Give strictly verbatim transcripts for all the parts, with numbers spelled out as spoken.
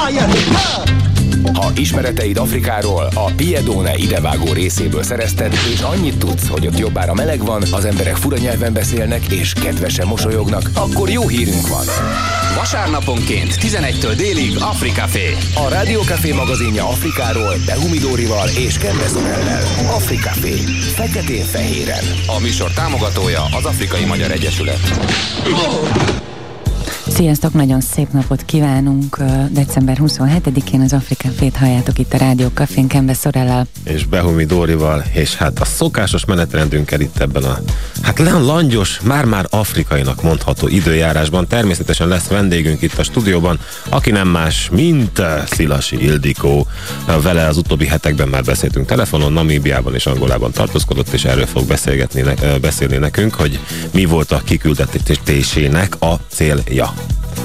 Ha ismereteid Afrikáról a Piedone idevágó részéből szerezted, és annyit tudsz, hogy ott jobbára meleg van, az emberek fura nyelven beszélnek, és kedvesen mosolyognak, akkor jó hírünk van. Vasárnaponként tizenegytől délig Afrikafé. A Rádiókafé magazinja Afrikáról Behumi Dórival és Kembe Szorellel. Afrikafé. Feketén-fehéren. A műsor támogatója az Afrikai Magyar Egyesület. Sziasztok, nagyon szép napot kívánunk. december huszonhetedikén az Afrikafét halljátok itt a Rádiókafén Kembe Szorellel és Behumi Dórival, és hát a szokásos menetrendünkkel itt ebben a hát langyos, már-már afrikainak mondható időjárásban. Természetesen lesz vendégünk itt a stúdióban, aki nem más, mint Szilasi Ildikó. Vele az utóbbi hetekben már beszéltünk telefonon, Namíbiában és Angolában tartózkodott, és erről fog beszélgetni, beszélni nekünk, hogy mi volt a kiküldetésének a célja.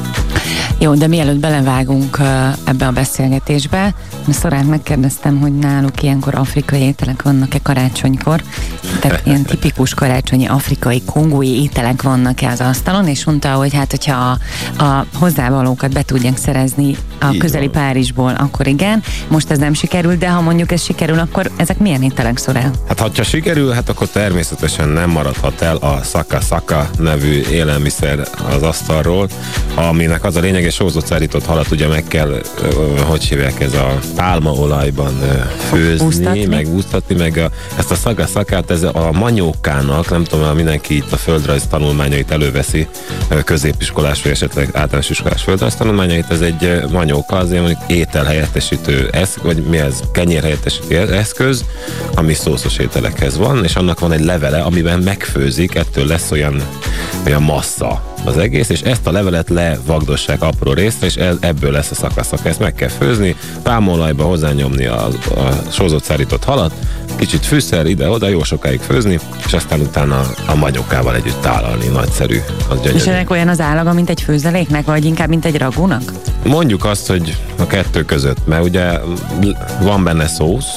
Jó, de mielőtt belevágunk ebbe a beszélgetésbe, Szorát megkérdeztem, hogy náluk ilyenkor afrikai ételek vannak-e karácsonykor, tehát ilyen tipikus karácsonyi afrikai, kongói ételek vannak-e az asztalon, és mondta, hogy hát, hogyha a, a hozzávalókat be tudják szerezni a Így közeli van. Párizsból, akkor igen. Most ez nem sikerül, de ha mondjuk ez sikerül, akkor ezek milyen ételek, Szorál? Hát ha sikerül, hát akkor természetesen nem maradhat el a Saka Saka nevű élelmiszer az asztalról, aminek az a lényeg, és sózott szárított halat ugye meg kell, hogy hívják, ez a pálmaolajban főzni, Úsztatni. meg úsztatni, meg a, ezt a Saka Sakát, ez a manyókának, nem tudom, mindenki itt a földrajz tanulmányait előveszi, középiskolás, vagy esetleg általános iskolás földrajz tanulmányait, ez egy manyóka, azért mondjuk ételhelyettesítő eszköz, vagy mi ez, kenyérhelyettesítő eszköz, ami szószos ételekhez van, és annak van egy levele, amiben megfőzik, ettől lesz olyan, olyan massza az egész, és ezt a levelet levagdossák apró részre, és ebből lesz a szakaszaka. Ezt meg kell főzni, pálmaolajba hozzányomni a, a sózott szárított halat, kicsit fűszer ide-oda, jó sokáig főzni, és aztán utána a magyokával együtt tálalni. Nagyszerű, az gyönyörű. És ennek olyan az állaga, mint egy főzeléknek, vagy inkább, mint egy ragúnak? Mondjuk azt, hogy a kettő között, mert ugye van benne szósz,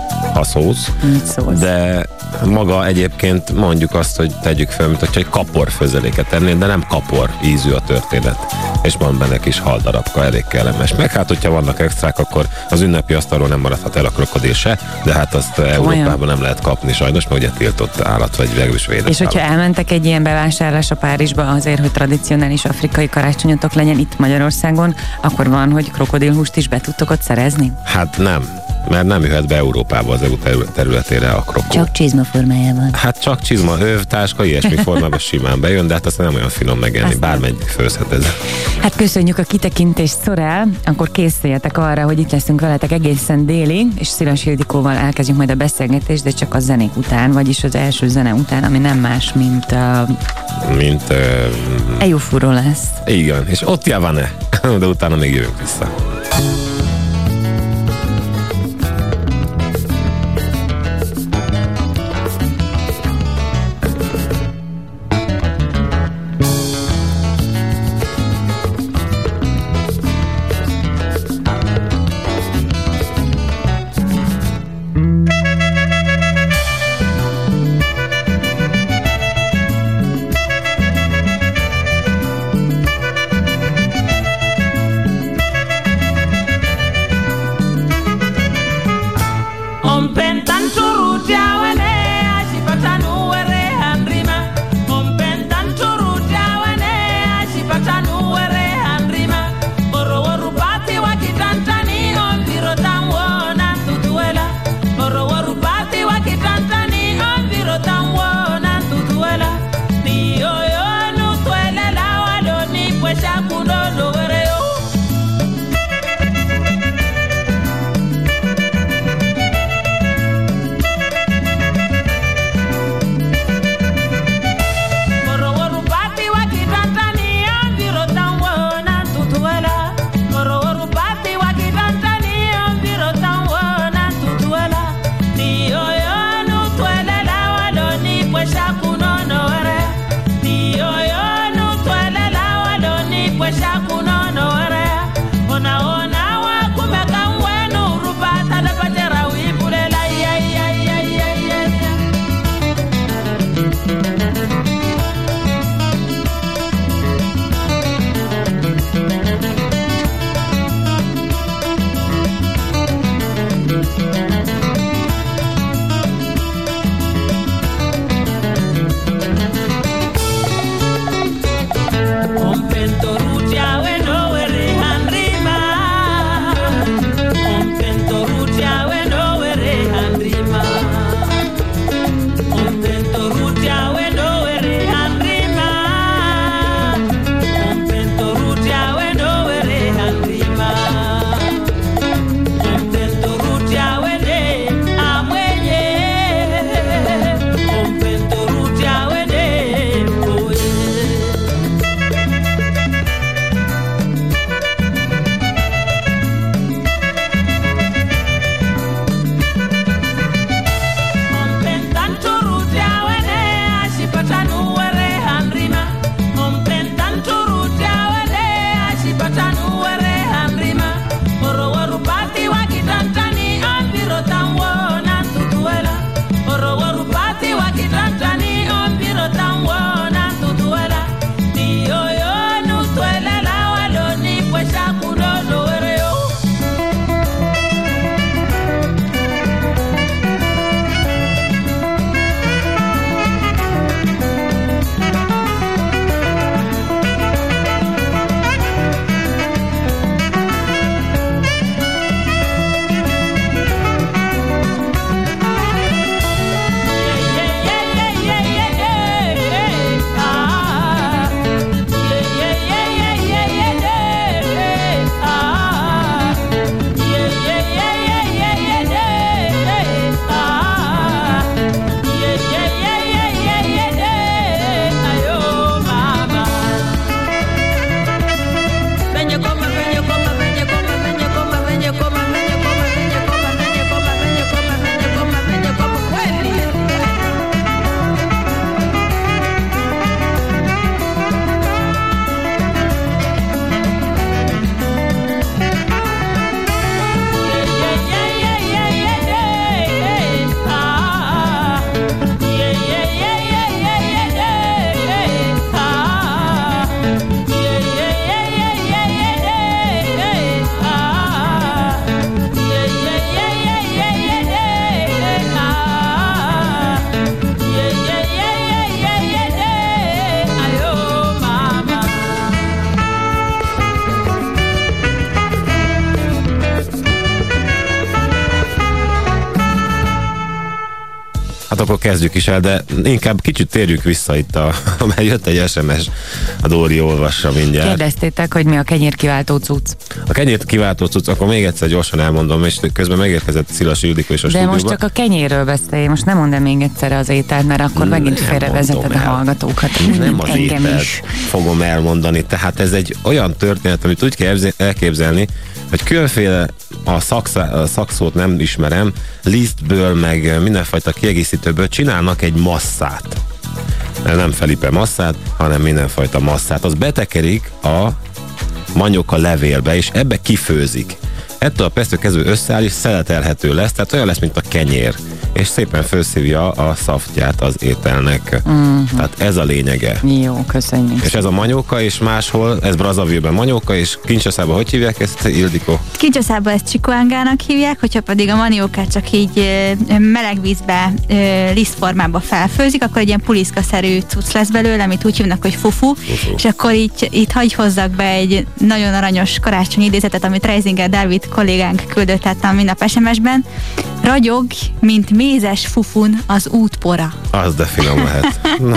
a szósz, Mit szólsz? de maga egyébként mondjuk azt, hogy tegyük fel, mint hogyha egy kapor főzeléket tennél, de nem kapor ízű a történet. És van benne kis haldarabka, elég kellemes. Meg hát, hogyha vannak extrák, akkor az ünnepi asztalról nem maradhat el a krokodil se, de hát azt Európában nem lehet kapni sajnos, mert ugye tiltott állat, vagy legalábbis védett És hogyha állat. elmentek egy ilyen bevásárlásra Párizsba azért, hogy tradicionális afrikai karácsonyotok legyen itt Magyarországon, akkor van, hogy krokodilhúst is be tudtok ott szerezni? Hát nem, mert nem jöhet be Európába az é u területére a krokó. Csak csizma formájában. Hát csak csizma, höv, táska, ilyesmi formában simán bejön, de hát aztán nem olyan finom megenni, Aztán. bármelyik főzhet ez. Hát köszönjük a kitekintést, Szorel, akkor készüljetek arra, hogy itt leszünk veletek egészen délig, és Szilasi Ildikóval elkezdjük majd a beszélgetést, de csak a zenék után, vagyis az első zene után, ami nem más, mint uh, Mint... Uh, Ejufuró lesz. igen, és ott van-e, de utána még jövünk vissza. Hát akkor kezdjük is el, de inkább kicsit térjünk vissza itt, a, mert jött egy es em es, a Dóri olvassa mindjárt. Kérdeztétek, hogy mi a kenyérkiváltó cucc. A kenyért kiváltó cucc, akkor még egyszer gyorsan elmondom, és közben megérkezett Szilas Ildikó is a De stúdióba. most csak a kenyérről beszélj, most nem mondd el még egyszer az ételt, mert akkor megint félrevezeted a hallgatókat. Nem az Engem ételt is. fogom elmondani, tehát ez egy olyan történet, amit úgy kell elképzelni, hogy különféle, a, szakszá, a szakszót nem ismerem, lisztből, meg mindenfajta kiegészítőből csinálnak egy masszát. Nem Felipe masszát, hanem mindenfajta masszát. Az betekerik a manyoka levélbe, és ebbe kifőzik. Ettől a perctől kezdve összeáll, és szeletelhető lesz, tehát olyan lesz, mint a kenyér. És szépen felszívja a szaftját az ételnek. Uh-huh. Tehát ez a lényege. Jó, köszönjük. És ez a manyóka, és máshol, ez Brazzaville-ben manyóka, és Kinshasa-ban hogy hívják ezt, Ildikó? Kinshasa-ban ezt csikuángának hívják, hogyha pedig a maniókát csak így e, meleg vízbe, e, lisztformába felfőzik, akkor egy ilyen puliszkaszerű cucc lesz belőle, amit úgy hívnak, hogy fufu, fufu. És akkor így, itt hagy hozzak be egy nagyon aranyos karácsonyi idézetet, amit Reisinger Dávid kollégánk küldött át a minap es em es-ben. Ragyog, mint mézes fufun az útpora. Az de finom lehet. No,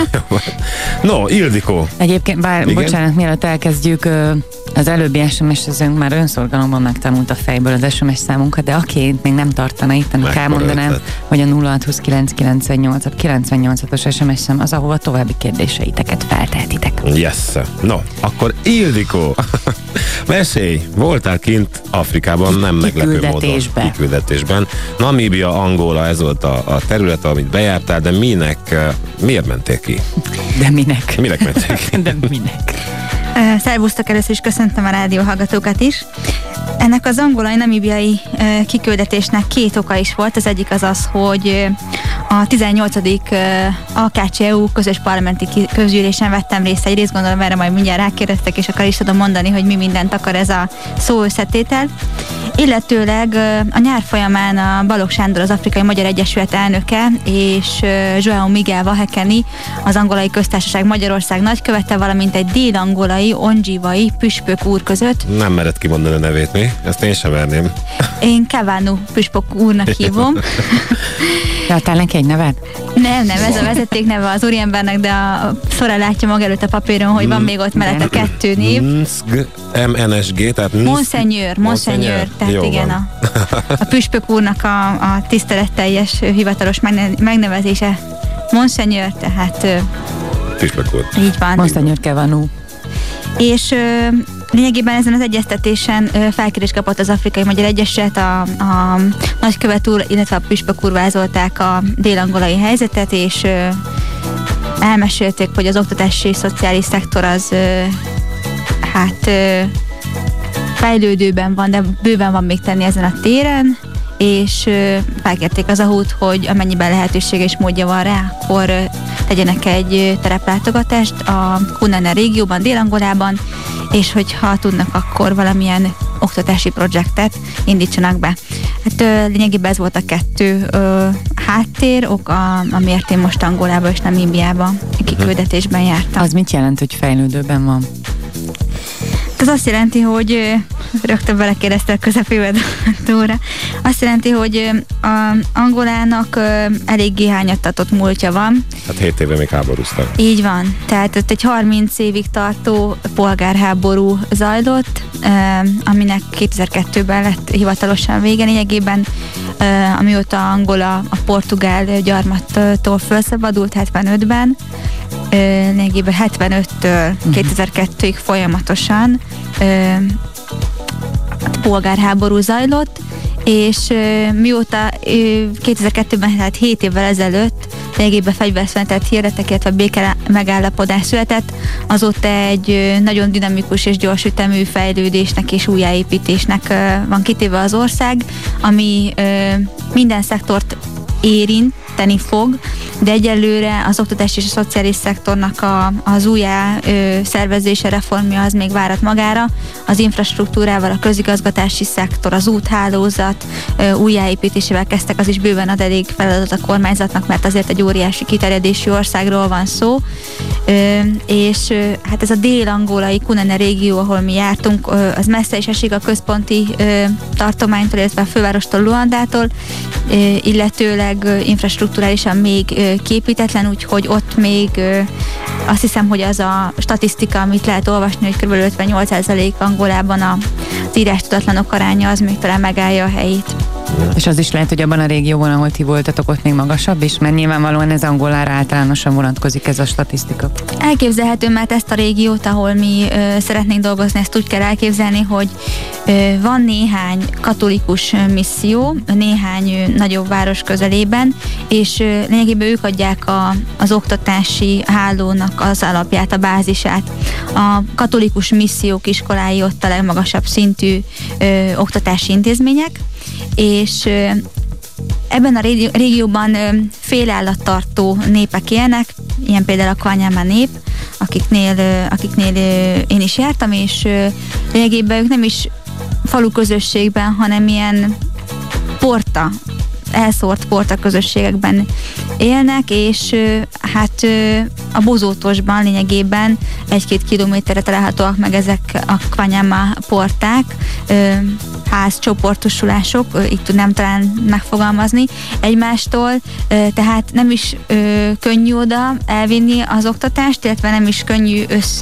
no, Ildikó. Egyébként, bár, igen? bocsánat, mielőtt elkezdjük, az előbbi es em es-ezőnk már önszorgalomban megtanult a fejből az es em es számunkat, de aki még nem tartana itt, annak elmondanám, hogy a nulla hat huszonkilenc kilencvennyolc kilencvennyolcas es em es szám az, ahova további kérdéseiteket feltehetitek. Yes. No, akkor Ildikó, mesélj, voltál kint Afrikában, nem meglepő módon. Kiküldetésben. Namíbia, Angola, ez volt a, a terület, amit bejártál, de minek, miért mentél ki? De minek? Minek mentél ki? De minek? Uh, szervusztok, először is köszöntöm a rádióhallgatókat is. Ennek az angolai-namíbiai uh, kiküldetésnek két oka is volt. Az egyik az az, hogy uh, a tizennyolcadik Uh, á ká cé é u közös parlamenti közgyűlésen vettem részt. Egyrészt gondolom, erre majd mindjárt rákérdeztek, és akkor is tudom mondani, hogy mi mindent akar ez a szó összetétel. Illetőleg uh, a nyár folyamán a Balogh Sándor, az Afrikai Magyar Egyesület elnöke, és uh, João Miguel Vahekeni, az Angolai Köztársaság Magyarország nagykövete, valamint egy dél-angolai, ongyivai püspök úr között. Nem mered kimondani a nevét, mi? Ezt én sem verném. Én Kavanu püspök úrnak hívom. Adtál neki egy nevet? Nem, nem, ez a vezeték neve az úriembernek, de a Szora látja maga előtt a papíron, hogy van még ott mellette kettő név. em en es gé, tehát Monseigneur, Monseigneur, tehát jó, igen, a, a püspök úrnak a, a tiszteletteljes hivatalos megnevezése Monseigneur, tehát püspök úr. Így van. Monseigneur Kavanu. És ö, lényegében ezen az egyeztetésen ö, felkérés kapott az Afrikai Magyar Egyesület, a, a nagykövet úr, illetve a püspök úr vázolták a dél-angolai helyzetet, és ö, elmesélték, hogy az oktatási és szociális szektor az ö, hát ö, fejlődőben van, de bőven van még tenni ezen a téren, és ö, felkérték az á hú-t, hogy amennyiben lehetőség és módja van rá, akkor ö, tegyenek egy tereplátogatást a Kunene régióban, Dél-Angolában, és hogyha tudnak, akkor valamilyen oktatási projektet indítsanak be. Hát ö, lényegében ez volt a kettő ö, háttér, ok, a, amiért én most Angolába és Namíbiába kiküldetésben jártam. Az mit jelent, hogy fejlődőben van? Ez azt jelenti, hogy rögtön belekérdezte a közepébe Dóra. Azt jelenti, hogy a Angolának eléggé hányattatott múltja van. Hát hét éve még háborúztak. Így van. Tehát ott egy harminc évig tartó polgárháború zajlott, aminek kétezer-kettőben lett hivatalosan vége. Lényegében amióta Angola a portugál gyarmattól felszabadult hetvenötben, lényegében hetvenöttől uh-huh. kétezer-kettőig folyamatosan polgárháború zajlott, és mióta kétezer-kettőben, tehát hét évvel ezelőtt lényegében fegyverszünetet hirdettek, illetve béke megállapodás született, azóta egy nagyon dinamikus és gyors ütemű fejlődésnek és újjáépítésnek van kitéve az ország, ami minden szektort érinteni fog, de egyelőre az oktatás és a szociális szektornak a, az újjá ö, szervezése, reformja az még várat magára. Az infrastruktúrával a közigazgatási szektor, az úthálózat ö, újjáépítésével kezdtek, az is bőven ad elég feladat a kormányzatnak, mert azért egy óriási kiterjedésű országról van szó. és hát ez a dél-angolai Kunene régió, ahol mi jártunk, az messze is esik a központi tartománytól, illetve a fővárostól, Luandától, illetőleg infrastrukturálisan még képítetlen, úgyhogy ott még azt hiszem, hogy az a statisztika, amit lehet olvasni, hogy kb. ötvennyolc százalék Angolában az írástudatlanok aránya, az még talán megállja a helyét. És az is lehet, hogy abban a régióban, ahol ti voltatok, ott még magasabb is, mert nyilvánvalóan ez Angolára általánosan vonatkozik ez a statisztika. Elképzelhető, mert ezt a régiót, ahol mi ö, szeretnénk dolgozni, ezt úgy kell elképzelni, hogy ö, van néhány katolikus misszió, néhány ö, nagyobb város közelében, és ö, lényegében ők adják a, az oktatási hálónak az alapját, a bázisát. A katolikus missziók iskolái ott a legmagasabb szintű ö, oktatási intézmények, és ebben a régióban félállattartó népek élnek, ilyen például a Kwanyama nép, akiknél, akiknél én is jártam, és lényegében ők nem is falu közösségben, hanem ilyen porta, elszórt porta közösségekben élnek, és hát a Bozótosban lényegében egy-két kilométerre találhatóak meg ezek a Kwanyama porták, házcsoportosulások, így tudnám talán megfogalmazni egymástól, tehát nem is könnyű oda elvinni az oktatást, illetve nem is könnyű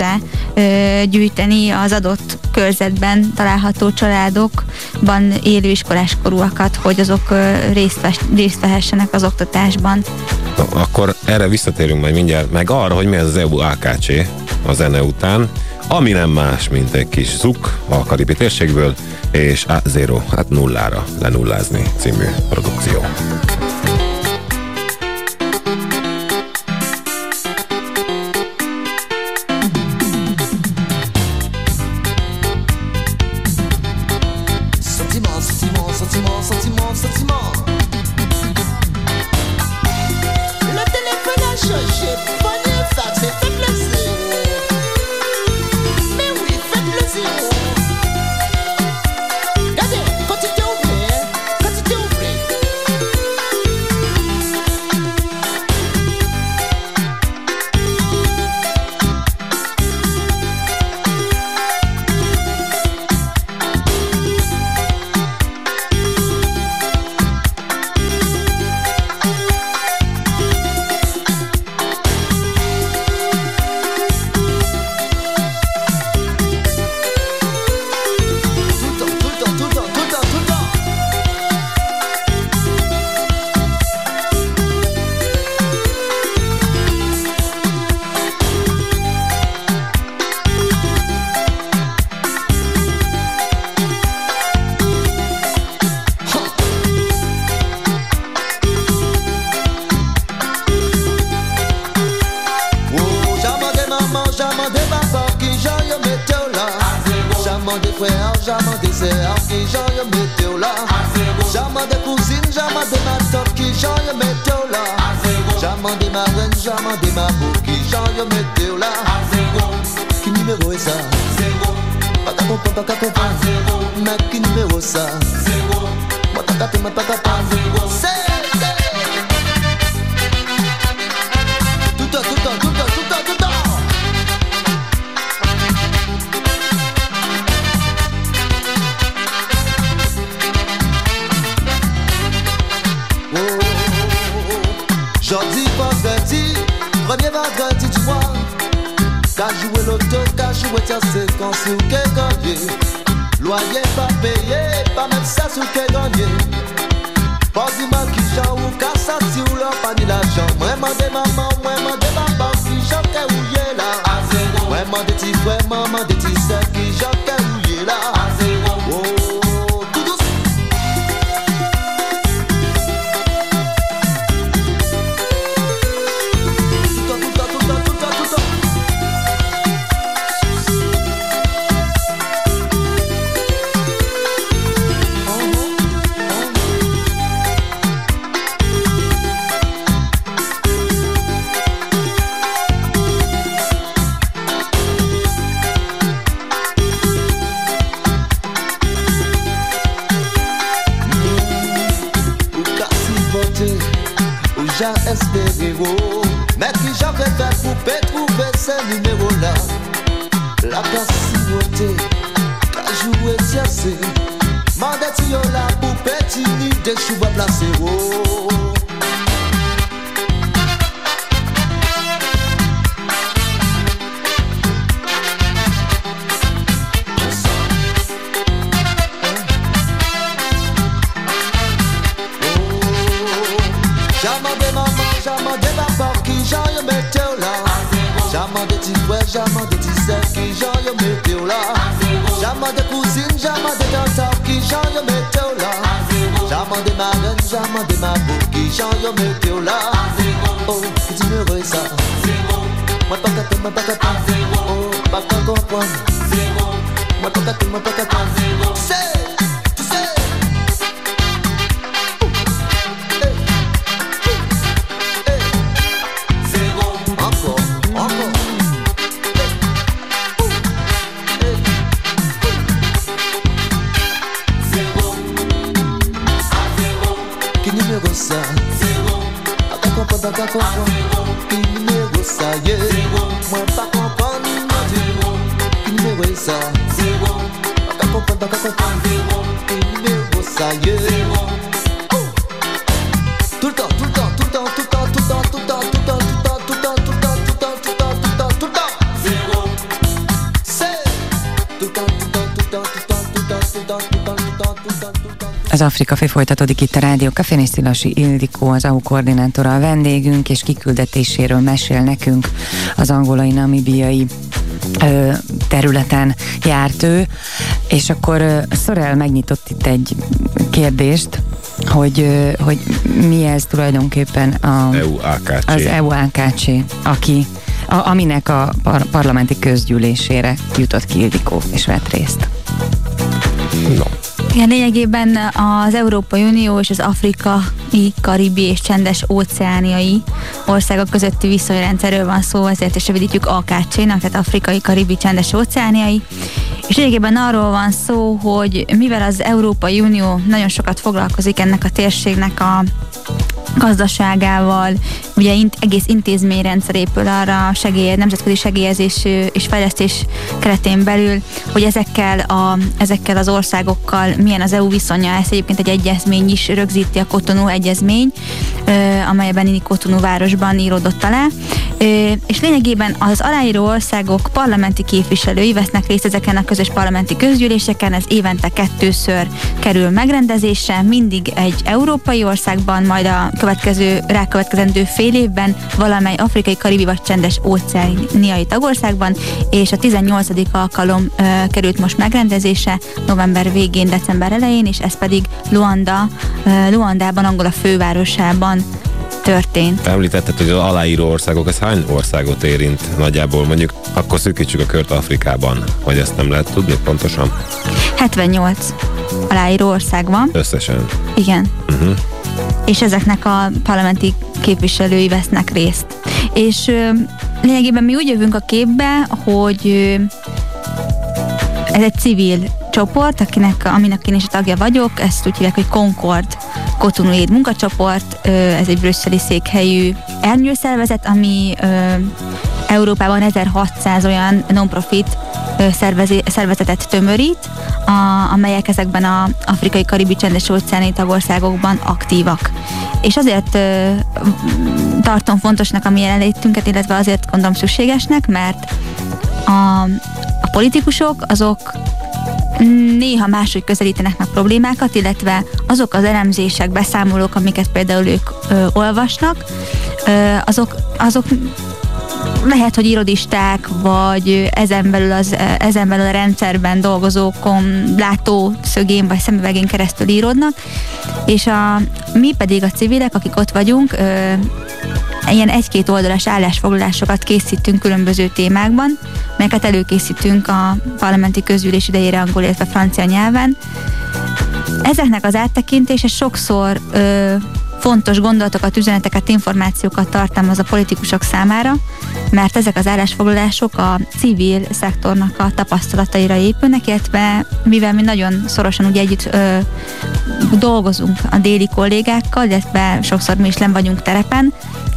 összegyűjteni az adott körzetben található családokban élő iskoláskorúakat, hogy azok részt, részt vehessenek az oktatásban. Akkor erre visszatérünk majd mindjárt, meg arra, hogy mi ez az é u á ká cé a zene után, ami nem más, mint egy kis zuk a karibi térségből, és A Zero, hát nullára lenullázni című produkció. Já espéré, oh. Mais qui j'aurais fait pour trouver ce numéro-là. La passivité, la jouer tiercé. Mandate yo la pour petit nid de chou à placer. Oh. J'amande maman, j'amande papa qui j'en y mette là. J'amande petit frère, j'amande petit sœur qui j'en y mette là. J'amande cousine, j'amande tante qui j'en y mette là. J'amande ma reine, j'amande ma beau qui j'en y mette là. Oh, petit numéro est ça. Moi pas qu'à moi pas qu'à oh, pas qu'à comprendre. Moi pas qu'à moi pas qu'à c'est. Ça pas comprendre, pas comprendre. Qui numéro ça, yeah. Moi pas comprendre, qui numéro ça. Pas comprendre, pas comprendre. Qui numéro ça, yeah. Tout le temps, tout le temps, tout le temps, tout le temps, tout le temps, tout le temps, tout le temps, tout le temps, tout le temps, tout le temps, tout le temps, tout le temps, tout le temps. Zéro. C'est tout le temps, tout le temps, tout le temps, tout le temps, tout le temps, tout le temps, tout le temps, tout le temps, tout le temps, tout le temps. Az Afrika Fé folytatódik itt a Rádió Cafén, és Szilasi Ildikó, az á u koordinátora a vendégünk, és kiküldetéséről mesél nekünk. Az angolai, namibiai ö, területen járt ő, és akkor ö, Sorel megnyitott itt egy kérdést, hogy, ö, hogy mi ez tulajdonképpen a, é u-á ká cé. az é u-á ká cé, aki, a, aminek a par- parlamenti közgyűlésére jutott ki Ildikó, és vett részt. No. Igen, lényegében az Európai Unió és az afrikai, karibi és csendes óceániai országok közötti viszonyrendszerről van szó, ezért is rövidítjük á ká cé-nak, tehát afrikai, karibi, csendes óceániai. És lényegében arról van szó, hogy mivel az Európai Unió nagyon sokat foglalkozik ennek a térségnek a gazdaságával, ugye int, egész intézményrendszer épül arra a segély, nemzetközi segélyezés és fejlesztés keretén belül, hogy ezekkel, a, ezekkel az országokkal milyen az é u viszonya. Ez egyébként egy egyezmény is rögzíti, a Cotonou egyezmény, amelyben inni Cotonou városban íródott alá. És lényegében az aláíró országok parlamenti képviselői vesznek részt ezeken a közös parlamenti közgyűléseken, ez évente kettőször kerül megrendezésre, mindig egy európai országban, majd a következő, rákövetkezendő fél évben valamely afrikai, karibi vagy csendes óceániai tagországban, és a tizennyolcadik alkalom ö, került most megrendezésre november végén, december elején, és ez pedig Luanda, ö, Luandában, Angola fővárosában történt. Említetted, hogy az aláíró országok, ez hány országot érint nagyjából? Mondjuk akkor szűkítsük a kört Afrikában, hogy ezt nem lehet tudni pontosan? hetvennyolc aláíró ország van. Összesen? Igen. Uh-huh. És ezeknek a parlamenti képviselői vesznek részt. És ö, lényegében mi úgy jövünk a képbe, hogy ö, ez egy civil csoport, akinek, aminek én is a tagja vagyok, ezt úgy hívják, hogy Concord Cotonou Aid munkacsoport, ez egy brüsszeli székhelyű ernyőszervezet, ami Európában ezerhatszáz olyan non-profit szervezetet tömörít, a, amelyek ezekben az afrikai, karibi, csendes óceáni tagországokban aktívak. És azért ö, tartom fontosnak a mi jelenlétünket, illetve azért gondolom szükségesnek, mert a, a politikusok azok néha máshogy közelítenek meg problémákat, illetve azok az elemzések, beszámolók, amiket például ők ö, olvasnak, ö, azok, azok lehet, hogy irodisták, vagy ezen belül, az, ezen belül a rendszerben dolgozókon látószögén vagy szemüvegén keresztül íródnak, és a, mi pedig a civilek, akik ott vagyunk, ö, ilyen egy-két oldalas állásfoglalásokat készítünk különböző témákban, melyeket előkészítünk a parlamenti közgyűlés idejére angol, illetve francia nyelven. Ezeknek az áttekintése sokszor ö, fontos gondolatokat, üzeneteket, információkat tartalmaz a politikusok számára, mert ezek az állásfoglalások a civil szektornak a tapasztalataira épülnek, illetve mivel mi nagyon szorosan ugye együtt ö, dolgozunk a déli kollégákkal, illetve sokszor mi is nem vagyunk terepen,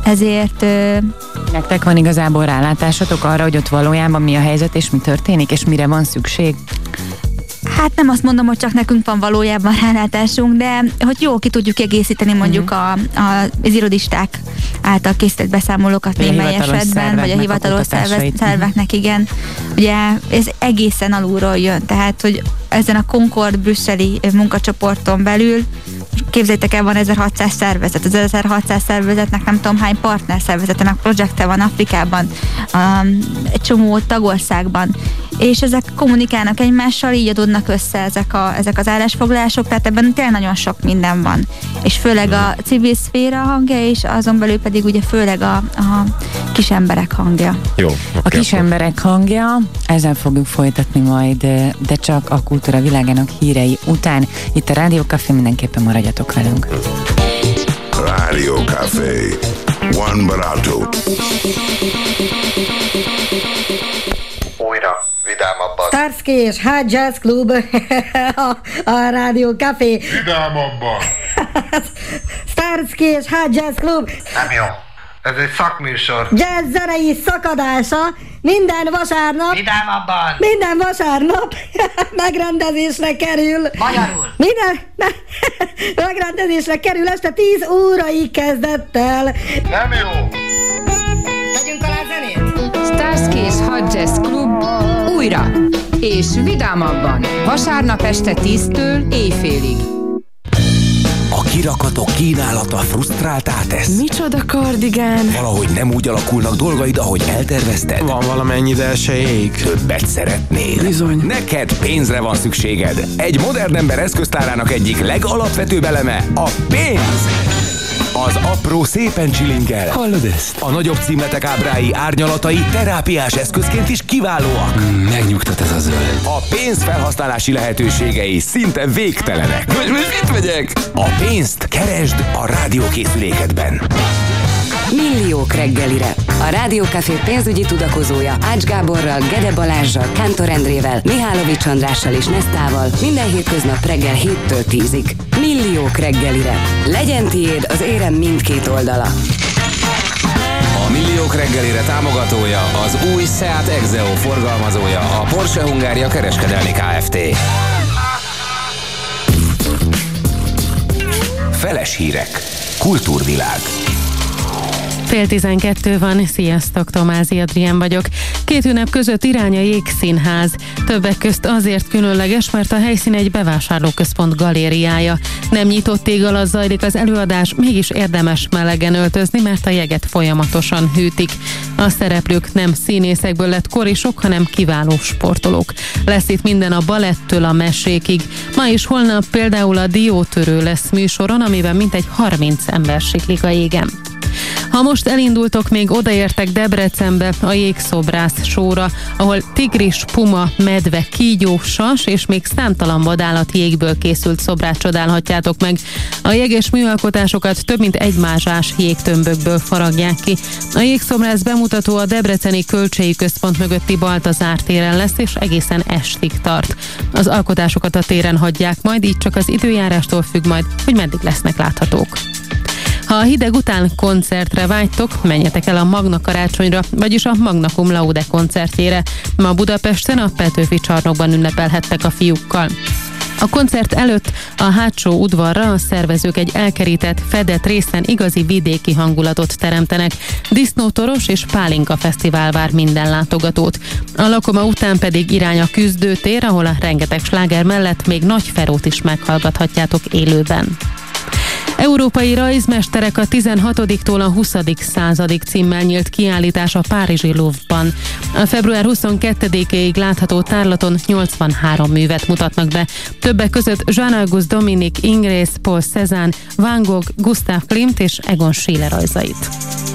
ezért... Ö, Nektek van igazából rálátásatok arra, hogy ott valójában mi a helyzet, és mi történik, és mire van szükség? Hát nem azt mondom, hogy csak nekünk van valójában rálátásunk, de hogy jó, ki tudjuk egészíteni mondjuk a, a, az irodisták által készített beszámolókat némely esetben, vagy a hivatalos szervez, szerveknek, igen. Ugye ez egészen alulról jön, tehát hogy ezen a Concord brüsszeli munkacsoporton belül képzeljétek el, van ezerhatszáz szervezet. Az ezerhatszáz szervezetnek nem tudom hány partner szervezete, meg projekte van Afrikában, um, egy csomó tagországban, és ezek kommunikálnak egymással, így adódnak össze ezek, a, ezek az állásfoglalások, tehát ebben tényleg nagyon sok minden van. És főleg a civil szféra hangja, és azon belül pedig ugye főleg a, a kis emberek hangja. Jó, a kis akkor. emberek hangja, ezzel fogjuk folytatni majd, de csak a kultúra világának hírei után. Itt a Rádió Café, mindenképpen maradjatok velünk. Rádió Café, Juan Barato. Újra vidámabban. Starsky és Hot Jazz Club a, a Rádió Café. Vidámabban. Starsky és Hot Jazz Club. Nem jó. Ez egy szakműsor. Jazz zenei szakadása minden vasárnap. Vidámabban. Minden vasárnap megrendezésre kerül. Magyarul. Minden ne, megrendezésre kerül este tíz órai kezdettel. Nem jó. Tegyünk alá zenét. Starsky és Hot Jazz Club újra és vidámabban. Vasárnap este tíztől éjfélig. A kirakatok kínálata frusztráltá tesz? Micsoda kardigán? Valahogy nem úgy alakulnak dolgaid, ahogy eltervezted? Van valamennyi, de se ég. Többet szeretnél? Bizony. Neked pénzre van szükséged. Egy modern ember eszköztárának egyik legalapvetőbb eleme a pénz. Az apró szépen csilingel. Hallod ezt? A nagyobb címletek ábrái, árnyalatai terápiás eszközként is kiválóak. Mm, megnyugtat ez a zöld. A pénz felhasználási lehetőségei szinte végtelenek. Hogy mit vegyek? A pénzt keresd a rádiókészülékedben. Milliók reggelire. A Rádió Café pénzügyi tudakozója Ács Gáborral, Gede Balázsral, Kántor Endrével, Mihálovics Andrással és Nesztával minden hétköznap reggel héttől tízig. Milliók reggelire. Legyen tiéd az érem mindkét oldala. A Milliók reggelire támogatója, az új Seat Exeo forgalmazója, a Porsche Hungária kereskedelmi Kft. Feles hírek. Kultúrvilág. Fél tizenkettő van, sziasztok, Tomázi Adrián vagyok. Két ünnep között irány a Jégszínház. Többek közt azért különleges, mert a helyszín egy bevásárlóközpont galériája. Nem nyitott ég alatt zajlik az előadás, mégis érdemes melegen öltözni, mert a jeget folyamatosan hűtik. A szereplők nem színészekből lett korisok, hanem kiváló sportolók. Lesz itt minden a balettől a mesékig. Ma és holnap például a Diótörő lesz műsoron, amiben mintegy harminc ember siklik a jégen. Ha most elindultok, még odaértek Debrecenbe a Jégszobrász showra, ahol tigris, puma, medve, kígyó, sas és még számtalan vadállat jégből készült szobrát csodálhatjátok meg. A jeges műalkotásokat több mint egy mázsás jégtömbökből faragják ki. A Jégszobrász bemutató a debreceni Kölcsei Központ mögötti Baltazár téren lesz, és egészen estig tart. Az alkotásokat a téren hagyják majd, így csak az időjárástól függ majd, hogy meddig lesznek láthatók. Ha a hideg után koncertre vágytok, menjetek el a Magna karácsonyra, vagyis a Magna Cum Laude koncertjére. Ma Budapesten a Petőfi csarnokban ünnepelhettek a fiúkkal. A koncert előtt a hátsó udvarra a szervezők egy elkerített, fedett részen igazi vidéki hangulatot teremtenek. Disznótoros és pálinka fesztivál vár minden látogatót. A Lakoma után pedig irány a Küzdőtér, ahol a rengeteg sláger mellett még Nagy Ferót is meghallgathatjátok élőben. Európai rajzmesterek a tizenhatodiktól a huszadik századig címmel nyílt kiállítás a párizsi Louvre-ban. A február huszonkettedikéig látható tárlaton nyolcvanhárom művet mutatnak be. Többek között Jean-Auguste Dominique Ingres, Paul Cézanne, Van Gogh, Gustav Klimt és Egon Schiele rajzait.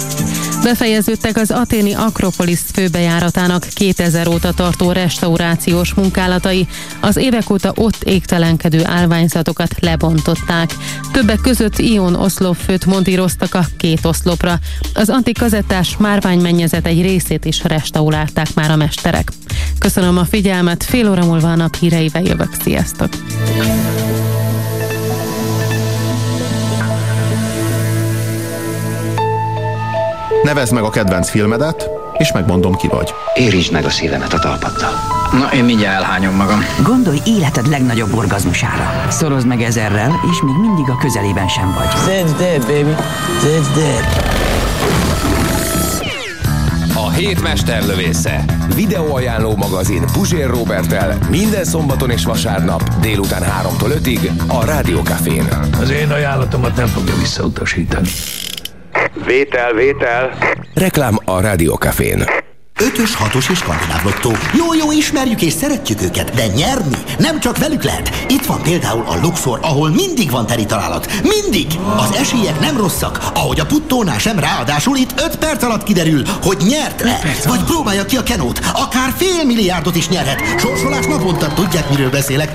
Befejeződtek az athéni Akropolis főbejáratának kétezer óta tartó restaurációs munkálatai. Az évek óta ott égtelenkedő állványzatokat lebontották. Többek között ion oszlopfőt montíroztak a két oszlopra. Az antik kazettás márványmennyezet egy részét is restaurálták már a mesterek. Köszönöm a figyelmet, fél óra múlva a nap híreivel jövök. Sziasztok! Nevezd meg a kedvenc filmedet, és megmondom, ki vagy. Érintsd meg a szívemet a talpaddal. Na, én mindjárt elhányom magam. Gondolj életed legnagyobb orgazmusára. Szorozd meg ezerrel, és még mindig a közelében sem vagy. Zed's dead, baby. Zed's dead. A hét mesterlövésze. Videóajánló magazin Puzsér Róberttel minden szombaton és vasárnap délután háromtól ötig a Rádió Cafén. Az én ajánlatomat nem fogja visszautasítani. Vétel, vétel. Reklám a Rádió Cafén. Ötös, hatos és skandináv lottó. Jó, jó, ismerjük és szeretjük őket, de nyerni nem csak velük lehet. Itt van például a Luxor, ahol mindig van teri találat. Mindig! Az esélyek nem rosszak, ahogy a puttónál sem, ráadásul itt öt perc alatt kiderül, hogy nyert-e. Vagy próbálja ki a Kenót, akár fél milliárdot is nyerhet. Sorsolás naponta, tudják, miről beszélek.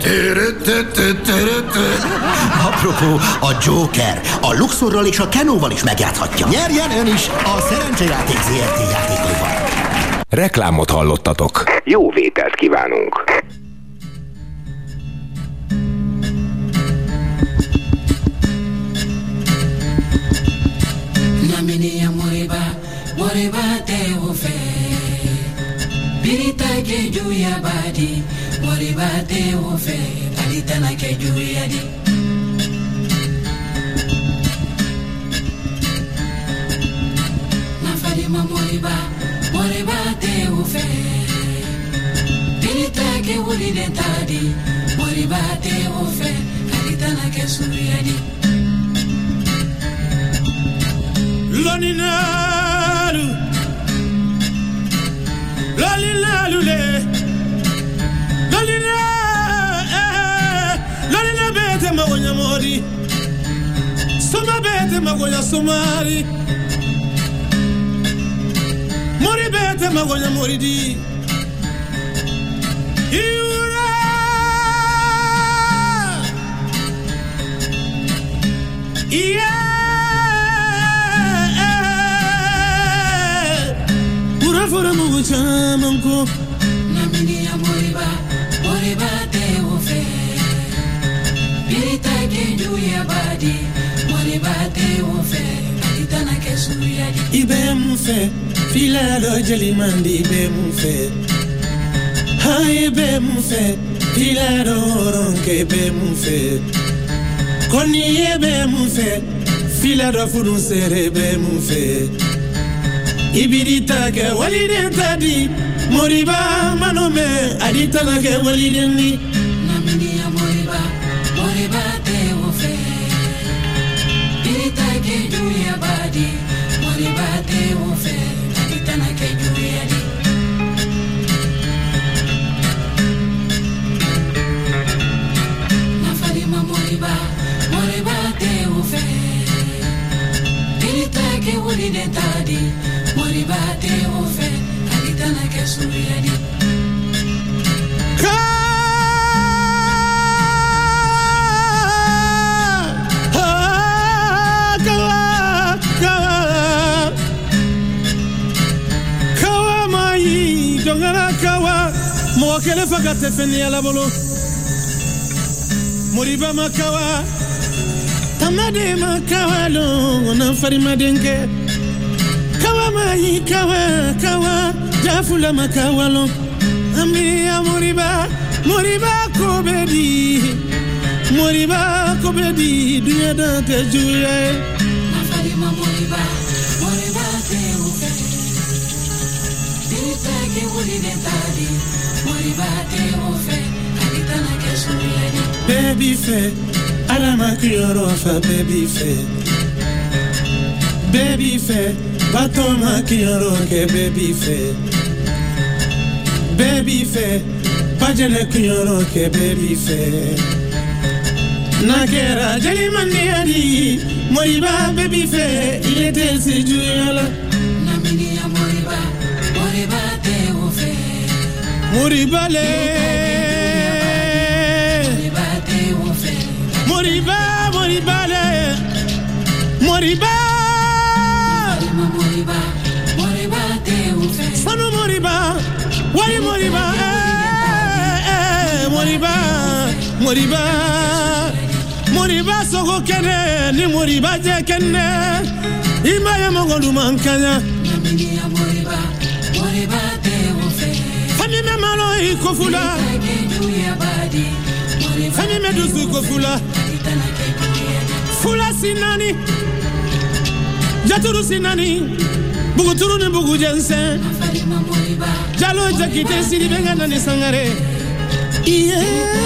Apropó, a Joker. A Luxorral és a Kenóval is megjátszhatja. Nyerjen ön is a Szerencsejáték zé er té játékaival. Reklámot hallottatok. Jó vételt kívánunk. Naminiya moriba, moriba te ofe. Birita ke juya badi, moriba te ofe. Alitana ke juya di. Nafalima moriba. Moriba te ufe, pirita ke wuli den tadi. Moriba te ufe, alitana ke suriyadi. Loninalu, loninalu le, lonina, lonina bete magonya mori, soma bete magonya somari. Mori bete magonya mori di Iura Iya Ura fora mugu chamanko Namini ya moriba Moriba te ufe Birita ke juya badi Moriba te ufe Alitana ke suriyadi Ibe mufe Filado jeli mandi be mu fe, hai be mu fe. Filado ronke be mu fe, koni be mu fe. Filado funu sere be mu fe. Ibirita ke walide tadi, moriba manome adita na ke walide ni. Namini ya moriba, moriba te ufe. Birita ke juya badi, moriba te ufe. Nafalima moriba, moriba te ufe. Birita ke wuli den tadi. Moriba te ufe, alitana ke suriyadi. Jongara kawa mo kele fakate feni ala bolo moriba makawa tamade makawa lo na fari madenke kawa mai kawa kawa jafula makawa lo ami moriba moriba kobedi moriba kobedi dunya da te juye na fari moriba moriba te ufe. Birita ke wuli den tadi, moriba te ufe, alitana ke suriyadi. Baby fe, adama kiyoro fa baby fe. Baby fe, batoma kiyoro ke baby fe. Baby fe, pajele kiyoro ke baby fe. Nakera jeli mandi adi, moriba baby fe, il était si juyala. Namini ya moriba. Moriba te ufe, Moriba le, moriba te ufe, Moriba, Moriba le, Moriba, Moriba, Moriba te ufe, Sanu Moriba, Wari Moriba, eh, eh, Moriba, Moriba, moriba sogo kene ni moriba je kene ima ya mongodu mankanya Namini ya moriba moriba te ofe Fami me malo ikofula Fami me dusu ikofula Fula sinani Jaturu sinani Bugu turu ni bugu jensen Jalo jakite siri benga nani sangare Yeah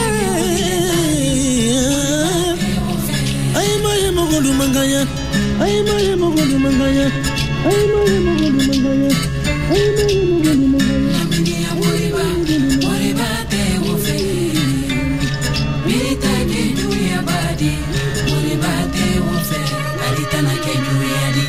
Ay maye mogodu mangaya Ay maye mogodu mangaya Ay maye mogodu mangaya Ay maye mogodu mangaya Namini ya moriba moriba te ofe Mirita ke juya badi moriba te ofe Alitana ke juya di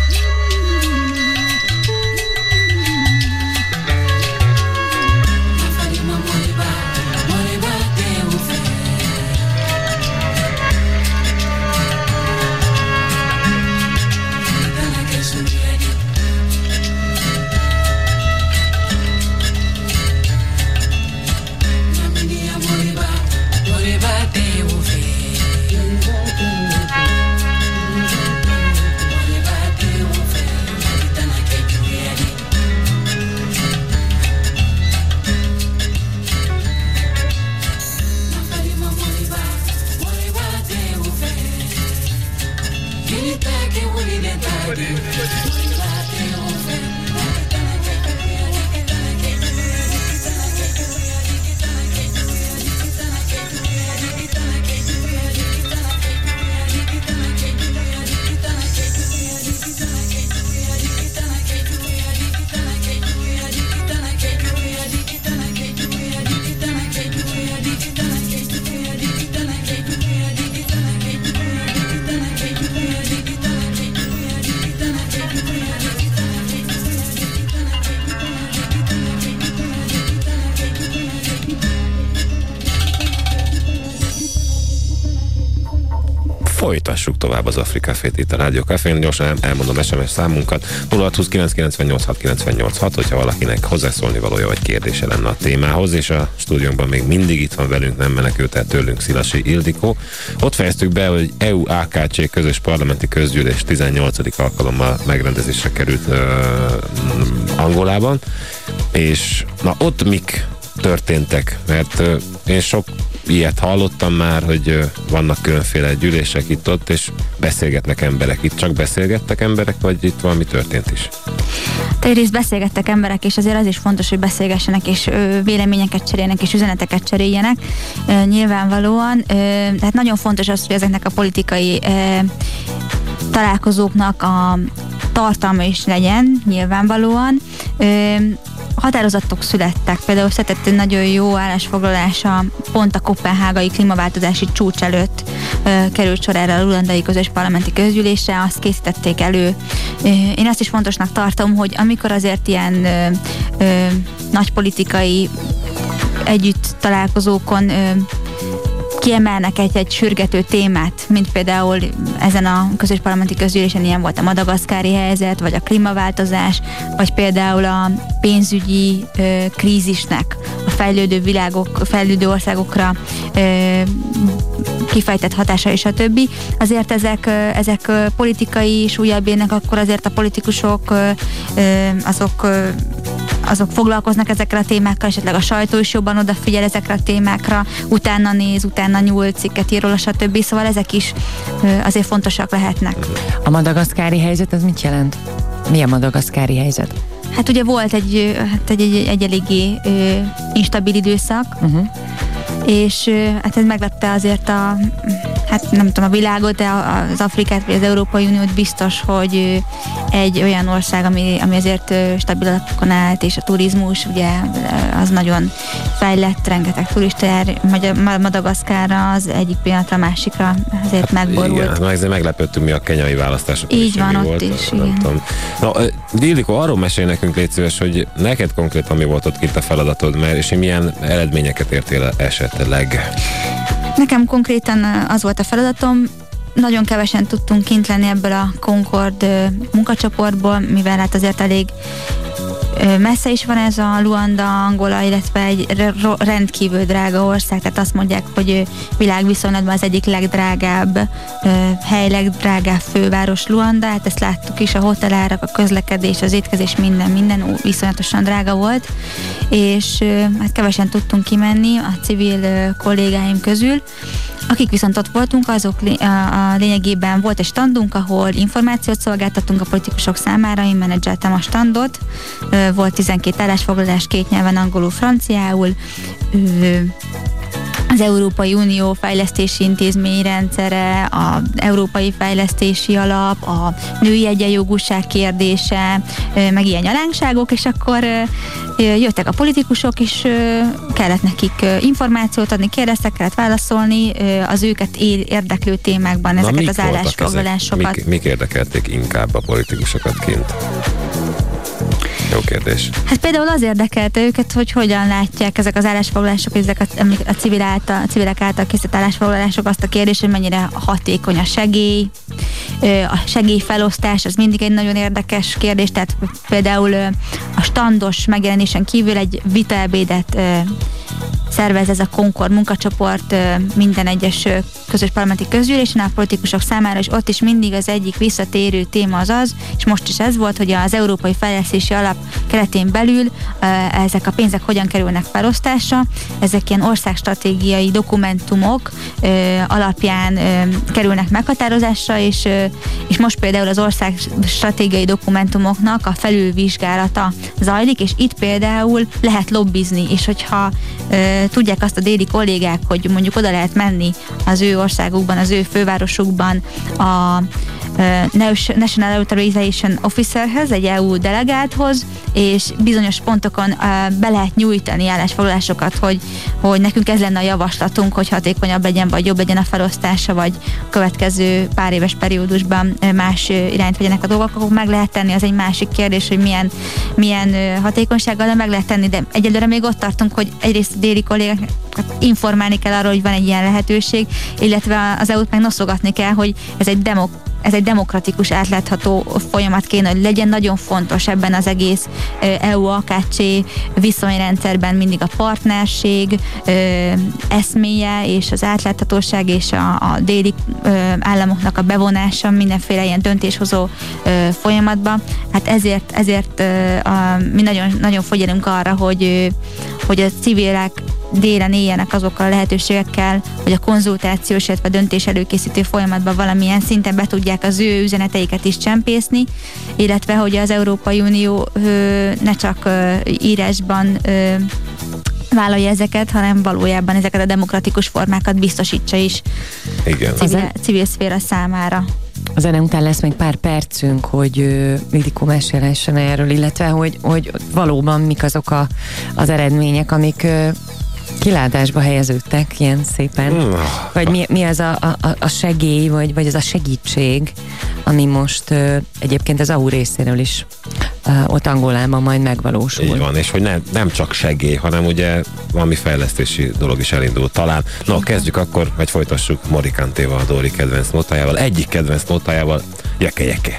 Folytassuk tovább az Afrikafét itt a Rádió Cafén. Gyorsan elmondom es em es számunkat. nulla hat húsz kilenc kilencvennyolc hat kilencvennyolc hat, hogyha valakinek hozzászólni valója vagy kérdése lenne a témához, és a stúdiónkban még mindig itt van velünk, nem menekült el tőlünk Szilasi Ildikó. Ott fejeztük be, hogy é u-á ká cé közös parlamenti közgyűlés tizennyolcadik alkalommal megrendezésre került uh, Angolában, és na ott mik történtek, mert uh, én sok ilyet hallottam már, hogy vannak különféle gyűlések itt-ott, és beszélgetnek emberek. Itt csak beszélgettek emberek, vagy itt valami történt is? Egyrészt beszélgettek emberek, és azért az is fontos, hogy beszélgessenek, és ö, véleményeket cseréljenek, és üzeneteket cseréljenek. Ö, nyilvánvalóan. Ö, tehát nagyon fontos az, hogy ezeknek a politikai ö, találkozóknak a tartalma is legyen, nyilvánvalóan. Ö, határozatok születtek, például született egy nagyon jó állásfoglalása pont a koppenhágai klímaváltozási csúcs előtt ö, került sor erre a ruandai közös parlamenti közgyűlésre, azt készítették elő. Ö, én azt is fontosnak tartom, hogy amikor azért ilyen ö, ö, nagy politikai együtt találkozókon ö, kiemelnek egy-egy sürgető témát, mint például ezen a közös parlamenti közgyűlésen ilyen volt a madagaszkári helyzet, vagy a klímaváltozás, vagy például a pénzügyi ö, krízisnek a fejlődő világok, fejlődő országokra ö, kifejtett hatása és a többi. Azért ezek, ö, ezek ö, politikai súlyabb érnek, akkor azért a politikusok ö, ö, azok ö, azok foglalkoznak ezekkel a témákkal, esetleg a sajtó is jobban odafigyel ezekre a témákra, utána néz, utána nyúl, cikket ír róla, stb. Szóval ezek is azért fontosak lehetnek. A madagaszkári helyzet, ez mit jelent? Mi a madagaszkári helyzet? Hát ugye volt egy, hát egy, egy, egy eléggé ö, instabil időszak, uh-huh. és ö, hát ez meglepte azért a, hát nem tudom, a világot, de az Afrikát vagy az Európai Uniót biztos, hogy ö, egy olyan ország, ami, ami azért ö, stabil alapokon állt, és a turizmus ugye az nagyon fejlett, rengeteg turista jár Madagaszkárra, az egyik pillanatra a másikra azért hát megborult. Igen, ezért meglepődtünk mi a kenyai választások. Így van, ott volt, is, nem tudom. Na, Ildikó, arról mesélj nekünk, légy szíves, hogy neked konkrétan mi volt ott kint a feladatod, mert és milyen eredményeket értél esetleg? Nekem konkrétan az volt a feladatom, nagyon kevesen tudtunk kint lenni ebből a Concord munkacsoportból, mivel hát azért elég messze is van ez a Luanda, Angola, illetve egy rendkívül drága ország, tehát azt mondják, hogy világviszonylatban az egyik legdrágább hely, legdrágább főváros Luanda, hát ezt láttuk is, a hotelárak, a közlekedés, az étkezés, minden, minden viszonyatosan drága volt, és hát kevesen tudtunk kimenni a civil kollégáim közül. Akik viszont ott voltunk, azok a, a lényegében volt egy standunk, ahol információt szolgáltattunk a politikusok számára, én menedzseltem a standot, volt tizenkét állásfoglalás két nyelven, angolul, franciául, az Európai Unió fejlesztési intézmény rendszere, az Európai Fejlesztési Alap, a női egyenjogúság kérdése, meg ilyen nyalánkságok, és akkor jöttek a politikusok, és kellett nekik információt adni, kérdeztek, kellett válaszolni az őket érdeklő témákban ezeket az állásfoglalásokat. Mik, mik érdekelték inkább a politikusokat kint? Jó kérdés. Hát például az érdekelte őket, hogy hogyan látják ezek az állásfoglalások, ezek a, a, civil által, a civilek által készített állásfoglalások, azt a kérdést, hogy mennyire hatékony a segély, a segélyfelosztás, az mindig egy nagyon érdekes kérdés, tehát például a standos megjelenésen kívül egy vitaebédet szervez ez a Concord munkacsoport minden egyes közös parlamenti közgyűlésen a politikusok számára, és ott is mindig az egyik visszatérő téma az az, és most is ez volt, hogy az Európai Fejlesztési Alap keretén belül ezek a pénzek hogyan kerülnek felosztásra. Ezek ilyen országstratégiai dokumentumok alapján kerülnek meghatározásra, és, és most például az országstratégiai dokumentumoknak a felülvizsgálata zajlik, és itt például lehet lobbizni, és hogyha tudják azt a déli kollégák, hogy mondjuk oda lehet menni az ő országukban, az ő fővárosukban a National Authorization Officerhez, egy é u delegáthoz, és bizonyos pontokon be lehet nyújtani állásfoglalásokat, hogy, hogy nekünk ez lenne a javaslatunk, hogy hatékonyabb legyen, vagy jobb legyen a felosztása, vagy a következő pár éves periódusban más irányt vegyenek a dolgok, akkor meg lehet tenni, az egy másik kérdés, hogy milyen, milyen hatékonysággal, de meg lehet tenni, de egyelőre még ott tartunk, hogy egyrészt a déli kollégákat informálni kell arról, hogy van egy ilyen lehetőség, illetve az é u-t meg noszogatni kell, hogy ez egy demok ez egy demokratikus, átlátható folyamat kéne, hogy legyen. Nagyon fontos ebben az egész é u-á ká cé viszonyrendszerben mindig a partnerség eszméje, és az átláthatóság, és a, a déli államoknak a bevonása mindenféle ilyen döntéshozó folyamatban. Hát ezért, ezért a, mi nagyon, nagyon fogyelünk arra, hogy, hogy a civilek délen éljenek azokkal a lehetőségekkel, hogy a konzultációs, illetve a döntés előkészítő folyamatban valamilyen szinten be tudják az ő üzeneteiket is csempészni, illetve hogy az Európai Unió ö, ne csak ö, írásban ö, vállalja ezeket, hanem valójában ezeket a demokratikus formákat biztosítsa is. Igen. Civil, civil szféra számára. A zene után lesz még pár percünk, hogy Ildikó mesélhessen erről, illetve hogy, hogy valóban mik azok a, az eredmények, amik ö, kilátásba helyeződtek ilyen szépen, mm. vagy mi, mi az a, a, a segély, vagy, vagy az a segítség, ami most ö, egyébként az á u részéről is ö, ott Angolában majd megvalósul. Így van, és hogy ne, nem csak segély, hanem ugye valami fejlesztési dolog is elindul talán. Na, kezdjük akkor, vagy folytassuk Morikantéval, a Dóri kedvenc nótájával, egyik kedvenc nótájával, Jeke Jeke.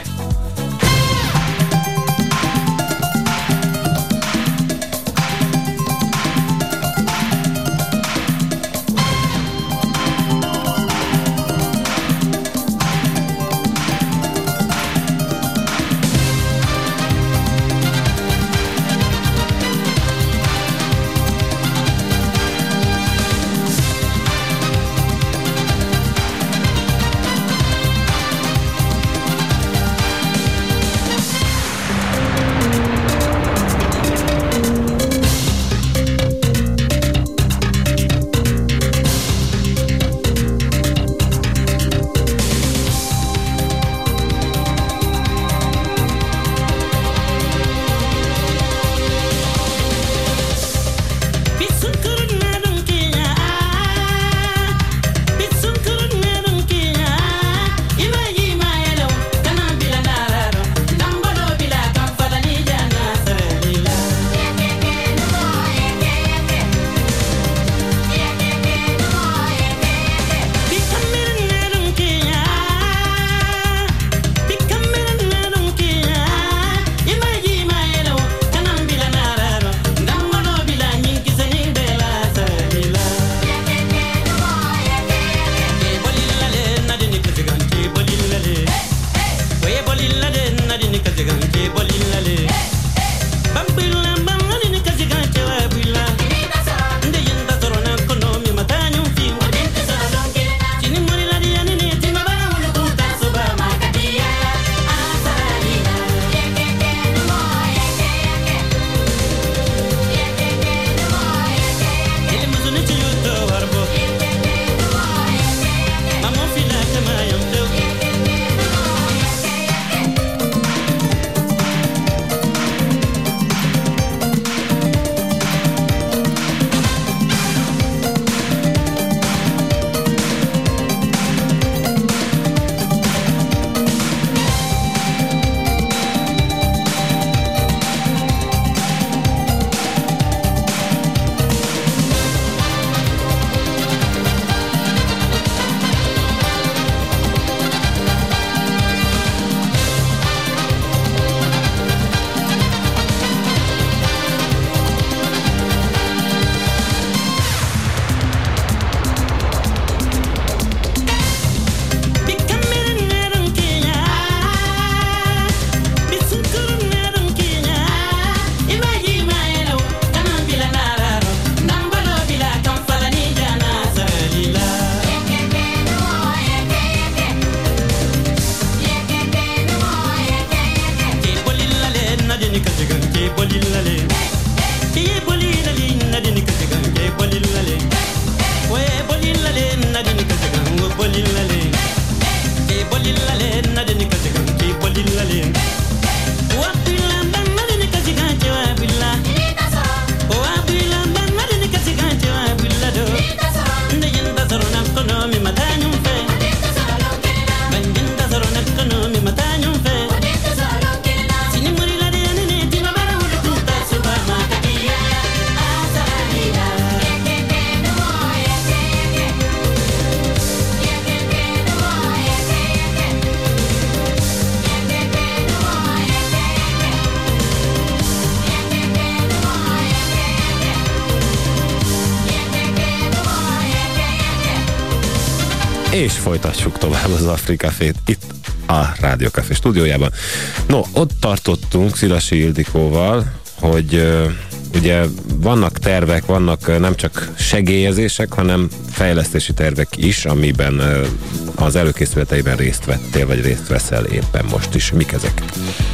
És folytatjuk tovább az Afrikafét itt a Rádió Café stúdiójában. No, ott tartottunk Szilasi Ildikóval, hogy uh, ugye vannak tervek, vannak uh, nem csak segélyezések, hanem fejlesztési tervek is, amiben uh, az előkészületeiben részt vettél, vagy részt veszel éppen most is. Mik ezek?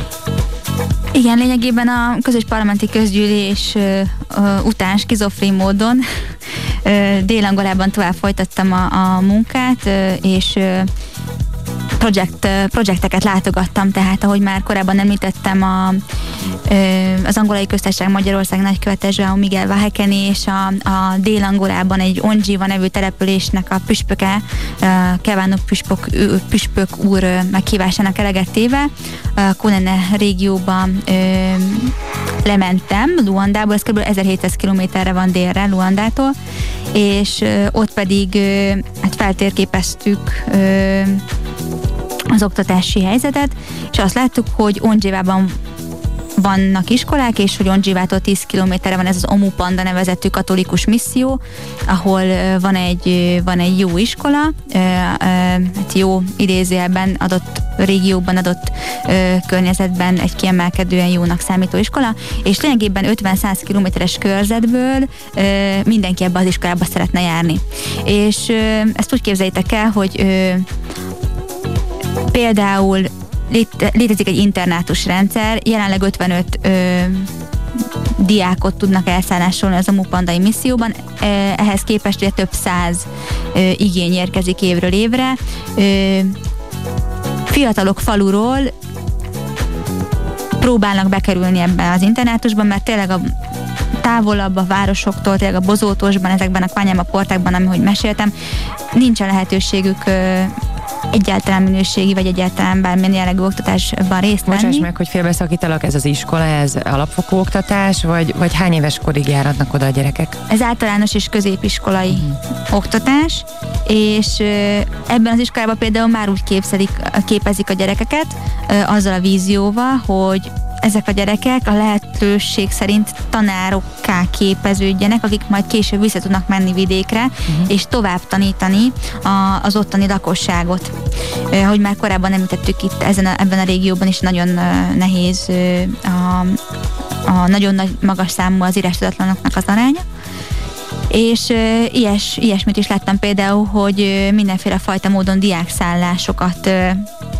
Igen, lényegében a közös parlamenti közgyűlés uh, uh, után skizofrén módon uh, Dél-Angolában tovább folytattam a, a munkát, uh, és uh, projekt, uh, projekteket látogattam, tehát ahogy már korábban említettem, a, uh, az Angolai Köztársaság Magyarország nagykövete João Miguel Vahekeni és a, a Dél-Angolában egy Onjiva nevű településnek a püspöke, uh, Kevánó püspök, ő, püspök úr uh, meghívásának eleget téve, uh, Kunene régióban uh, lementem Luandából, ez kb. ezerhétszáz kilométerre van délre Luandától, és uh, ott pedig uh, hát feltérképeztük uh, az oktatási helyzetet, és azt láttuk, hogy Onjivában vannak iskolák, és hogy Onjivától tíz kilométerre van ez az Omupanda nevezetű katolikus misszió, ahol uh, van egy, van egy jó iskola, uh, uh, hát jó idézőjelben adott régióban, adott uh, környezetben egy kiemelkedően jónak számító iskola, és lényegében ötven-száz kilométeres körzetből uh, mindenki ebbe az iskolába szeretne járni. És uh, ezt úgy képzeljétek el, hogy uh, például lét, létezik egy internátus rendszer, jelenleg ötvenöt ö, diákot tudnak elszállásolni az omupandai misszióban, ehhez képest ugye több száz ö, igény érkezik évről évre. Ö, fiatalok faluról próbálnak bekerülni ebben az internátusban, mert tényleg a távolabb a városoktól, tényleg a Bozótosban, ezekben a Kványáma portákban, ahogy meséltem, nincsen lehetőségük ö, egyáltalán minőségi, vagy egyáltalán bármilyen jellegű oktatásban részt venni. Bocsáss meg, hogy félbeszakítalak, ez az iskola, ez alapfokú oktatás, vagy, vagy hány éves korig járatnak oda a gyerekek? Ez általános és középiskolai mm. oktatás, és ebben az iskolában például már úgy képzelik, képezik a gyerekeket azzal a vízióval, hogy ezek a gyerekek a lehetőség szerint tanárokká képeződjenek, akik majd később vissza tudnak menni vidékre, uh-huh. és tovább tanítani a, az ottani lakosságot. Uh, hogy már korábban említettük itt ezen a, ebben a régióban is nagyon uh, nehéz uh, a, a nagyon nagy, magas számú az írástudatlanoknak az aránya. És uh, ilyes, ilyesmit is láttam például, hogy uh, mindenféle fajta módon diákszállásokat uh,